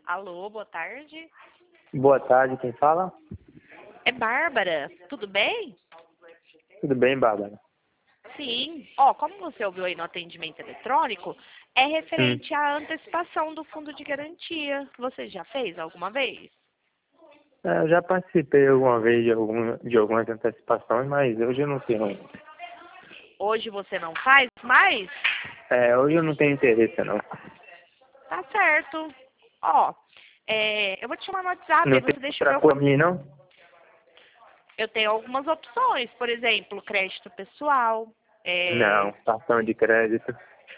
Alô, boa tarde. Boa tarde, quem fala? É Bárbara, tudo bem? Tudo bem, Bárbara? Sim. Ó, como você ouviu aí no atendimento eletrônico, é Hum. referente à antecipação do fundo de garantia. Você já fez alguma vez? Eu já participei alguma vez de algumas antecipações, mas hoje eu não tenho. Hoje você não faz mais? Hoje eu não tenho interesse, não. Tá certo. Ó, eu vou te chamar no WhatsApp, Não aí tem você deixa o pra meu... por mim, não? Eu tenho algumas opções, por exemplo, crédito pessoal, Não, cartão de crédito.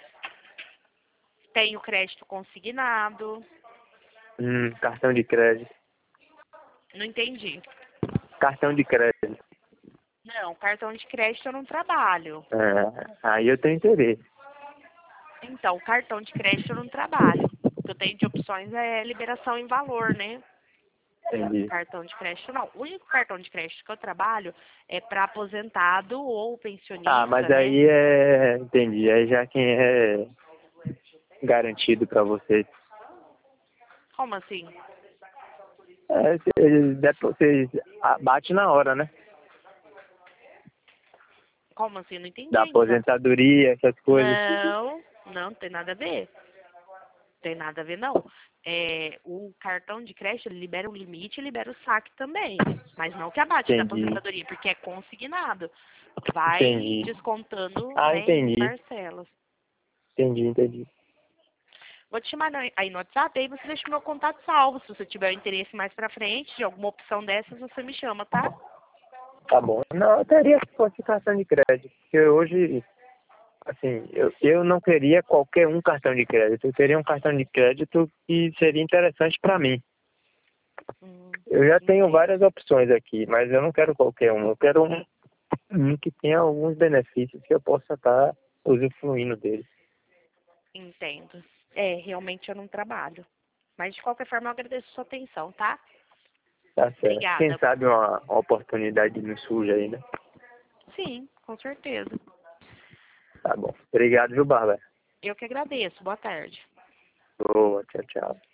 tenho crédito consignado. Cartão de crédito. Não entendi. Cartão de crédito. Não, cartão de crédito eu não trabalho. Aí eu tenho interesse. Então, cartão de crédito eu não trabalho. O que eu tenho de opções é liberação em valor, né? Entendi. Cartão de crédito não. O único cartão de crédito que eu trabalho é para aposentado ou Mas pensionista, né? aí entendi. Aí já quem é garantido pra você. Como assim? Você bate na hora, né? Como assim? Não entendi Da ainda. aposentadoria, essas coisas. Não, não tem nada a ver. Tem nada a ver, não. O cartão de crédito ele libera o limite e libera o saque também. Mas não que abate da Entendi. aposentadoria, porque é consignado. Vai Entendi. descontando, né, em Entendi. parcelas. Entendi. Vou te chamar aí no WhatsApp, aí você deixa o meu contato salvo. Se você tiver interesse mais pra frente de alguma opção dessas, você me chama, tá? Tá bom. Não, eu teria que fosse cartão de crédito. Porque hoje, assim, eu não queria qualquer um cartão de crédito. Eu teria um cartão de crédito que seria interessante para mim. Eu já tenho Entendo. várias opções aqui, mas eu não quero qualquer um. Eu quero um que tenha alguns benefícios que eu possa estar usufruindo dele. Entendo. Realmente eu não trabalho. Mas de qualquer forma eu agradeço a sua atenção, tá? Tá certo. Quem Obrigada. sabe uma oportunidade nos surge aí, né? Sim, com certeza. Tá bom. Obrigado, viu, Bárbara? Eu que agradeço. Boa tarde. Boa, tchau, tchau.